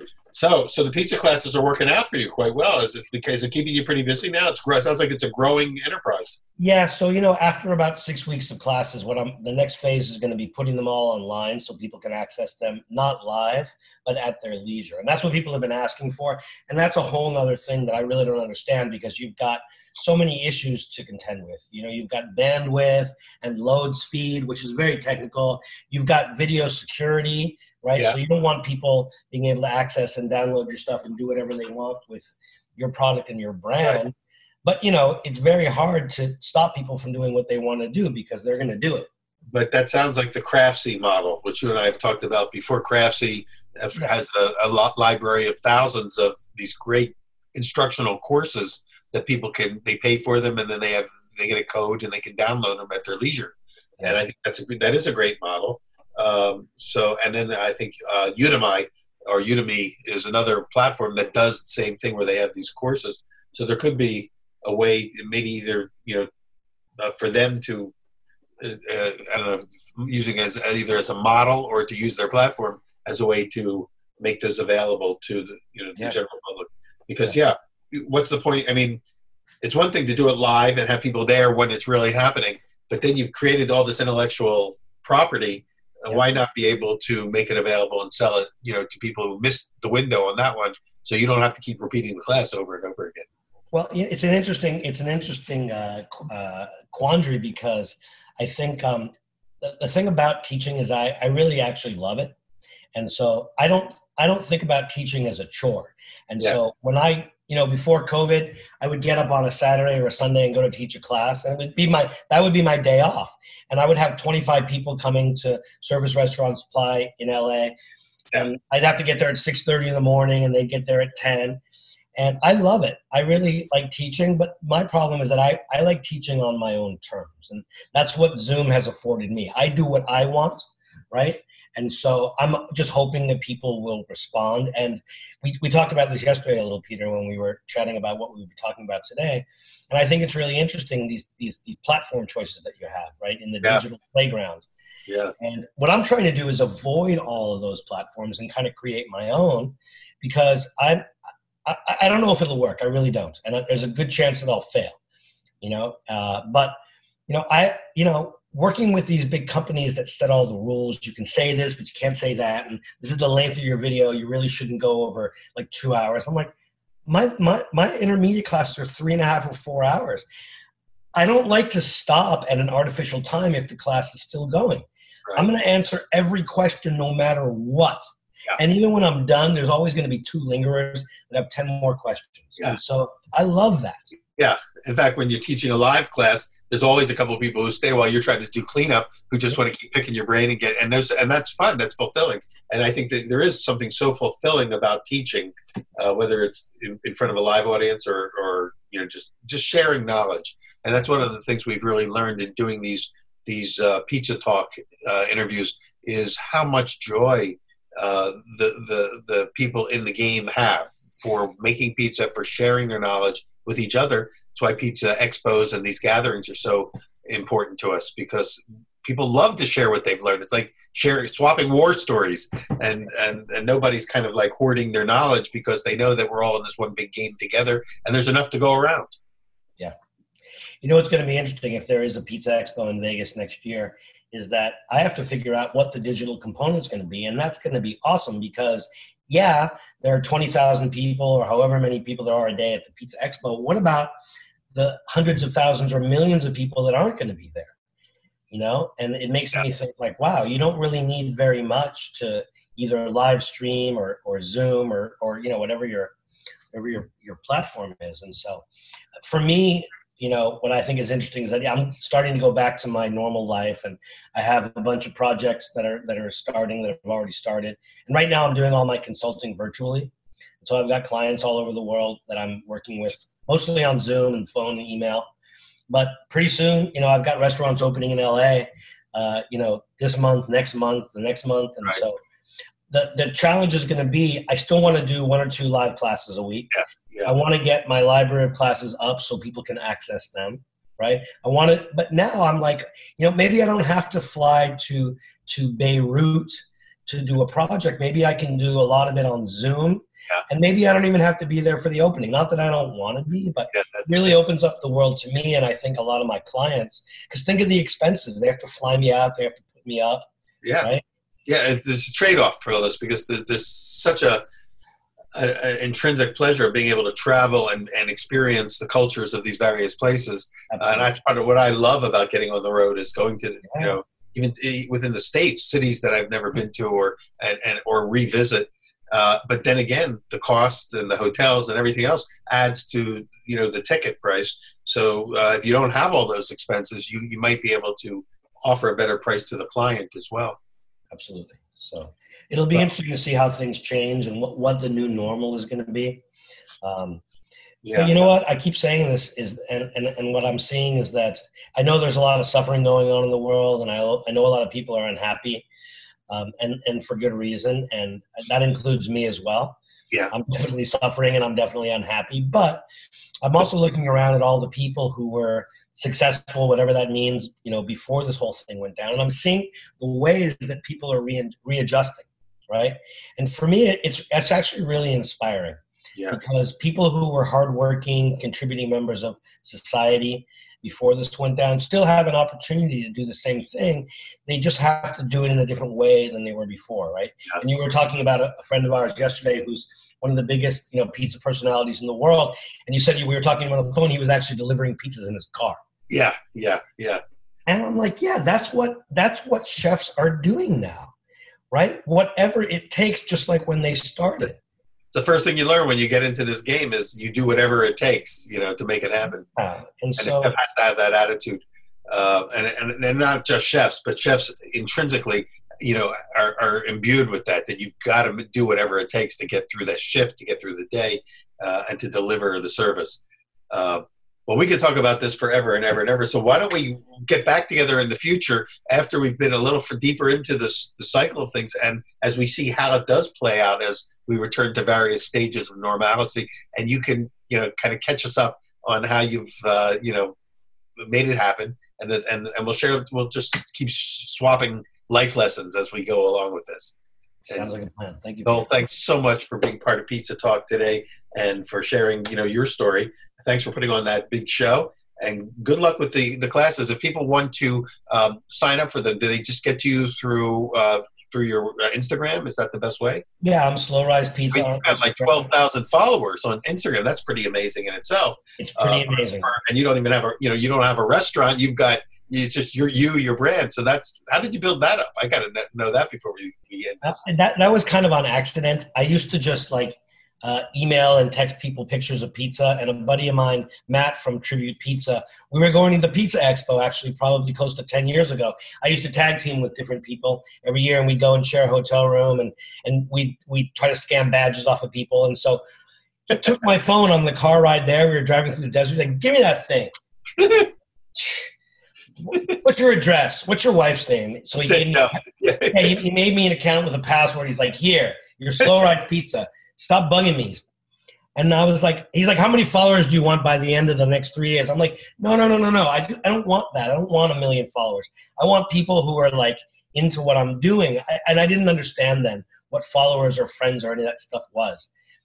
S2: So, so the pizza classes are working out for you quite well. Is it because it's keeping you pretty busy now? It's it sounds like it's a growing enterprise.
S3: Yeah. So you know, after about six weeks of classes, what I'm the next phase is going to be putting them all online so people can access them not live but at their leisure, and that's what people have been asking for. And that's a whole other thing that I really don't understand because you've got so many issues to contend with. You know, you've got bandwidth and load speed, which is very technical. You've got video security. Right.
S2: Yeah.
S3: So you don't want people being able to access and download your stuff and do whatever they want with your product and your brand. Right. But, you know, it's very hard to stop people from doing what they want to do because they're going to do it.
S2: But that sounds like the Craftsy model, which you and I have talked about before. Craftsy has a, a lot library of thousands of these great instructional courses that people can, they pay for them and then they have, they get a code and they can download them at their leisure. Yeah. And I think that's a, that is a great model. Um, so, and then I think uh, Udemy or Udemy is another platform that does the same thing where they have these courses. So there could be a way, to maybe either, you know, uh, for them to, uh, uh, I don't know, using as either as a model or to use their platform as a way to make those available to the, you know, the yeah. general public. Because, yeah. yeah, what's the point? I mean, it's one thing to do it live and have people there when it's really happening, but then you've created all this intellectual property. Yeah. Why not be able to make it available and sell it, you know, to people who missed the window on that one, so you don't have to keep repeating the class over and over again?
S3: Well, it's an interesting, it's an interesting uh, uh, quandary because I think um, the, the thing about teaching is I, I really actually love it, and so I don't I don't think about teaching as a chore. And yeah. so when I you know, before COVID, I would get up on a Saturday or a Sunday and go to teach a class, and it would be my that would be my day off. And I would have twenty-five people coming to Service Restaurant Supply in L A, and I'd have to get there at six thirty in the morning, and they'd get there at ten. And I love it. I really like teaching, but my problem is that I, I like teaching on my own terms. And that's what Zoom has afforded me. I do what I want, right? And so I'm just hoping that people will respond. And we, we talked about this yesterday a little, Peter, when we were chatting about what we would be talking about today. And I think it's really interesting, these these, these platform choices that you have, right, in the yeah. digital playground.
S2: Yeah.
S3: And what I'm trying to do is avoid all of those platforms and kind of create my own, because I'm, I, I don't know if it'll work. I really don't. And there's a good chance that I'll fail, you know, uh, but, you know, I, you know, working with these big companies that set all the rules, you can say this, but you can't say that. And this is the length of your video. You really shouldn't go over like two hours. I'm like, my, my, my intermediate classes are three and a half or four hours. I don't like to stop at an artificial time if the class is still going. Right. I'm going to answer every question no matter what. Yeah. And even when I'm done, there's always going to be two lingerers that have ten more questions. Yeah. And so I love that.
S2: Yeah. In fact, when you're teaching a live class, there's always a couple of people who stay while you're trying to do cleanup who just want to keep picking your brain and get, and there's, and that's fun. That's fulfilling. And I think that there is something so fulfilling about teaching, uh, whether it's in, in front of a live audience or, or, you know, just, just sharing knowledge. And that's one of the things we've really learned in doing these, these uh, Pizza Talk uh, interviews is how much joy uh, the, the, the people in the game have for making pizza, for sharing their knowledge with each other. That's why pizza expos and these gatherings are so important to us, because people love to share what they've learned. It's like sharing, swapping war stories, and, and, and nobody's kind of like hoarding their knowledge because they know that we're all in this one big game together and there's enough to go around.
S3: Yeah. You know what's going to be interesting if there is a Pizza Expo in Vegas next year is that I have to figure out what the digital component is going to be. And that's going to be awesome because, yeah, there are twenty thousand people or however many people there are a day at the Pizza Expo. What about the hundreds of thousands or millions of people that aren't going to be there? You know, and it makes me think like, wow, you don't really need very much to either live stream or, or Zoom or, or, you know, whatever your, whatever your, your platform is. And so for me, you know, what I think is interesting is that I'm starting to go back to my normal life, and I have a bunch of projects that are, that are starting, that have already started. And right now I'm doing all my consulting virtually. So I've got clients all over the world that I'm working with, mostly on Zoom and phone and email. But pretty soon, you know, I've got restaurants opening in L A, uh, you know, this month, next month, the next month. And right. so the, the challenge is going to be, I still want to do one or two live classes a week.
S2: Yeah, yeah.
S3: I want to get my library of classes up so people can access them, right? I want to, but now I'm like, you know, maybe I don't have to fly to, to Beirut to do a project. Maybe I can do a lot of it on Zoom.
S2: Yeah.
S3: And maybe I don't even have to be there for the opening. Not that I don't want to be, but
S2: yeah,
S3: it really opens up the world to me. And I think a lot of my clients, because think of the expenses. They have to fly me out. They have to put me up.
S2: Yeah.
S3: Right?
S2: Yeah. There's a trade-off for this because there's such a, a, a intrinsic pleasure of being able to travel and, and experience the cultures of these various places. Uh, and that's part of what I love about getting on the road is going to, yeah. you know, even within the States, cities that I've never been to or, and, and or revisit. Uh, but then again, the cost and the hotels and everything else adds to, you know, the ticket price. So uh, if you don't have all those expenses, you, you might be able to offer a better price to the client as well.
S3: Absolutely. So it'll be well, interesting to see how things change and what, what the new normal is going to be. Um, yeah. But you know what? I keep saying this is, and, and, and what I'm seeing is that I know there's a lot of suffering going on in the world, and I, I know a lot of people are unhappy. Um, and, and for good reason, and that includes me as well.
S2: Yeah,
S3: I'm definitely suffering and I'm definitely unhappy, but I'm also looking around at all the people who were successful, whatever that means, you know, before this whole thing went down. And I'm seeing the ways that people are re- readjusting, right? And for me, it's, it's actually really inspiring.
S2: Yeah.
S3: Because people who were hardworking, contributing members of society before this went down still have an opportunity to do the same thing. They just have to do it in a different way than they were before, right? Yeah. And you were talking about a, a friend of ours yesterday who's one of the biggest, you know, pizza personalities in the world. And you said you, we were talking about on the phone, he was actually delivering pizzas in his car.
S2: Yeah, yeah, yeah.
S3: And I'm like, yeah, that's what that's what chefs are doing now, right? Whatever it takes, just like when they started.
S2: It's the first thing you learn when you get into this game is you do whatever it takes, you know, to make it happen.
S3: Uh, and,
S2: and
S3: so,
S2: a chef has to have that attitude. Uh, and, and and not just chefs, but chefs intrinsically, you know, are, are imbued with that, that you've got to do whatever it takes to get through that shift, to get through the day. uh, and to deliver the service. Uh, well, we could talk about this forever and ever and ever. So why don't we get back together in the future after we've been a little for deeper into this the cycle of things, and as we see how it does play out as we return to various stages of normalcy, and you can, you know, kind of catch us up on how you've, uh, you know, made it happen, and then and and we'll share. We'll just keep swapping life lessons as we go along with this.
S3: Sounds like a plan. Thank you.
S2: Well, thanks so much for being part of Pizza Talk today and for sharing, you know, your story. Thanks for putting on that big show, and good luck with the the classes. If people want to um, sign up for them, do they just get to you through uh, through your uh, Instagram? Is that the best way?
S3: Yeah, I'm Slow Rise Pizza.
S2: You've got like twelve thousand followers on Instagram. That's pretty amazing in itself.
S3: It's pretty
S2: uh,
S3: amazing.
S2: For, and you don't even have a, you know, you don't have a restaurant. You've got, it's just your you, your brand. So that's, how did you build that up? I got to know that before we, we end this.
S3: Uh, that, that was kind of on accident. I used to just like uh, email and text people pictures of pizza, and a buddy of mine, Matt from Tribute Pizza, we were going to the Pizza Expo actually probably close to ten years ago. I used to tag team with different people every year, and we'd go and share a hotel room, and, and we'd, we'd try to scam badges off of people. And so he took my phone on the car ride there. We were driving through the desert. He's like, give me that thing. What's your address? What's your wife's name? So he, gave me,
S2: no.
S3: yeah, he, he made me an account with a password. He's like, here, your Slow Ride Pizza. Stop bugging me. And I was like, he's like, how many followers do you want by the end of the next three years? I'm like, no, no, no, no, no. I, I don't want that. I don't want a million followers. I want people who are like into what I'm doing. I, and I didn't understand then what followers or friends or any of that stuff was.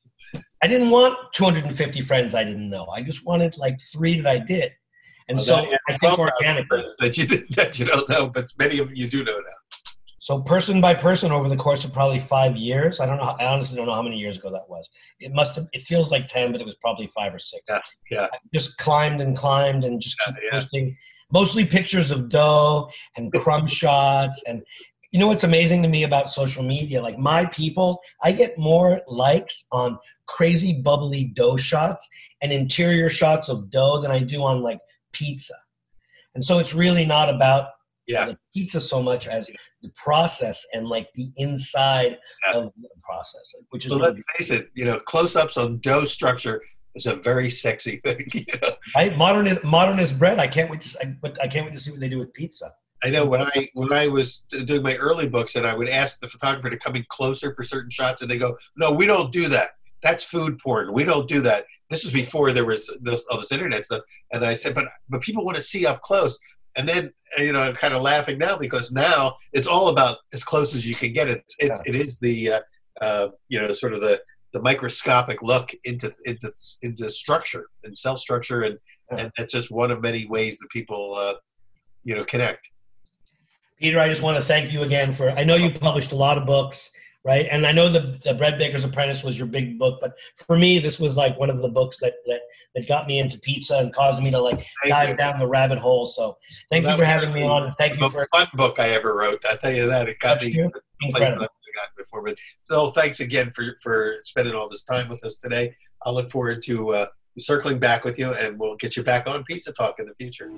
S3: I didn't want two hundred fifty friends I didn't know. I just wanted like three that I did. And well, so that, I think organically.
S2: That you, that you don't know, but many of you do know now.
S3: So person by person over the course of probably five years. I don't know. I honestly don't know how many years ago that was. It must have, it feels like ten, but it was probably five or six.
S2: Yeah, yeah.
S3: I just climbed and climbed and just
S2: yeah,
S3: keep
S2: yeah.
S3: posting mostly pictures of dough and crumb shots. And you know what's amazing to me about social media? Like my people, I get more likes on crazy bubbly dough shots and interior shots of dough than I do on like pizza. And so it's really not about
S2: yeah.
S3: the pizza so much as the process and like the inside yeah. of the process, which is
S2: well,
S3: really
S2: let's face it, you know, close-ups on dough structure is a very sexy thing. You know?
S3: Right? Modernist, modernist bread. I can't wait to. I, but I can't wait to see what they do with pizza.
S2: I know when I when I was doing my early books, and I would ask the photographer to come in closer for certain shots, and they go, "No, we don't do that. That's food porn. We don't do that." This was before there was this, all this internet stuff, and I said, "But but people want to see up close." And then, you know, I'm kind of laughing now because now it's all about as close as you can get. It it, yeah. it is the uh, uh, you know, sort of the the microscopic look into into into structure and cell structure, and yeah. and that's just one of many ways that people uh, you know connect.
S3: Peter, I just want to thank you again for, I know you published a lot of books, right? And I know the, the Bread Baker's Apprentice was your big book, but for me, this was like one of the books that that, that got me into pizza and caused me to like thank dive you. down the rabbit hole. So thank well, you for having me on. Thank you for
S2: the fun book I ever wrote. I tell you that, it got me to the place that I've gotten before. But no, thanks again for, for spending all this time with us today. I look forward to uh, circling back with you, and we'll get you back on Pizza Talk in the future.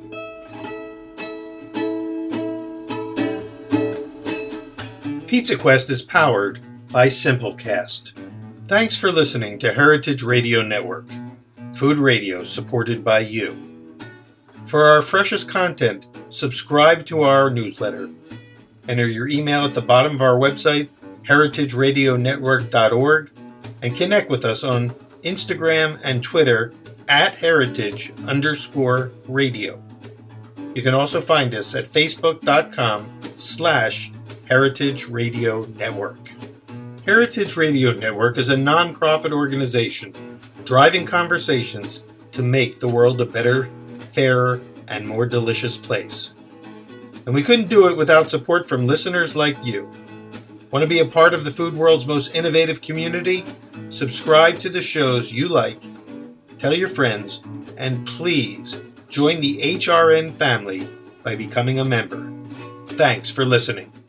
S2: Pizza Quest is powered by Simplecast. Thanks for listening to Heritage Radio Network, food radio supported by you. For our freshest content, subscribe to our newsletter. Enter your email at the bottom of our website, heritage radio network dot org, and connect with us on Instagram and Twitter at heritage underscore radio. You can also find us at facebook.com slash Heritage Radio Network. Heritage Radio Network is a non-profit organization driving conversations to make the world a better, fairer, and more delicious place. And we couldn't do it without support from listeners like you. Want to be a part of the food world's most innovative community? Subscribe to the shows you like, tell your friends, and please join the H R N family by becoming a member. Thanks for listening.